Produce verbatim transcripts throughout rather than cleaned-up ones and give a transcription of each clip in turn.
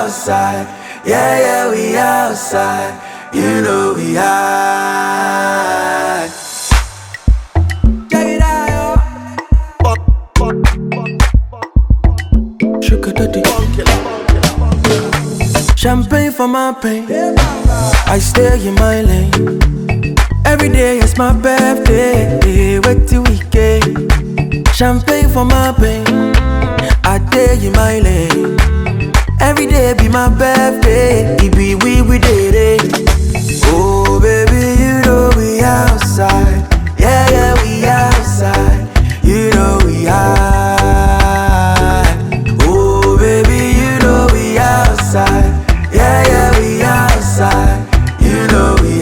outside. Yeah, yeah, we outside. You know we high. Check it out, yo. Sugar daddy. Champagne for my pain. I stay in my lane. Every day is my birthday. Wait till weekend. Champagne for my pain. I stay in my lane. Every day be my birthday. It be we we did it. Oh baby, you know we outside. Yeah, yeah, we outside. You know we high. Oh baby, you know we outside. Yeah, yeah, we outside. You know we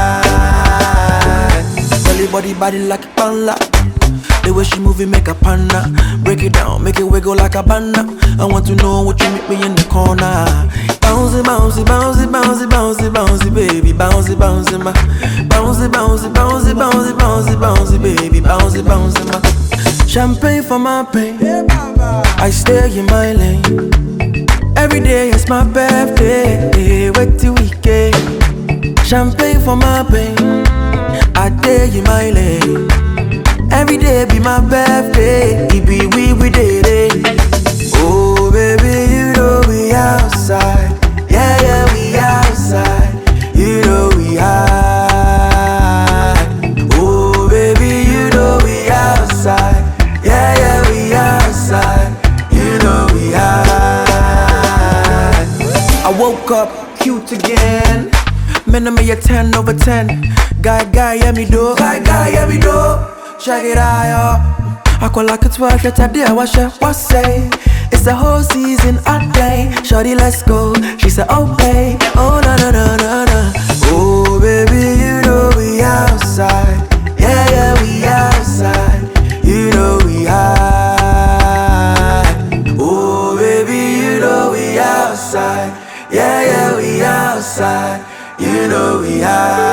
high. Belly body body like a panda. The way she move it make a panda. Break it down, make it wiggle like a panda. I want to know what you meet me in the corner. Bouncy, bouncy, bouncy, bouncy, bouncy, bouncy, baby, bouncy, bouncy, ma. Bouncy, bouncy, bouncy, bouncy, bouncy, bouncy, baby, bouncy, bouncy, ma. Champagne for my pain. I stay in my lane. Every day is my birthday. Wait till weekend. Champagne for my pain. I stay in my lane. Every day be my birthday. It be we we did it. Oh baby, you know we outside. Yeah, yeah, we outside. You know we high. Oh baby, you know we outside. Yeah, yeah, we outside. You know we high. I woke up cute again. Man, I'm a ten over ten. Guy, guy, yeah me do. Guy, guy, yeah me do. Check it out, yo. I call like a twelve, yet I dare wash it, what say? It's the whole season I play. Shorty, let's go. She said, okay. Oh, no, no, no, no, no. Oh, baby, you know we outside. Yeah, yeah, we outside. You know we high. Oh, baby, you know we outside. Yeah, yeah, we outside. You know we high.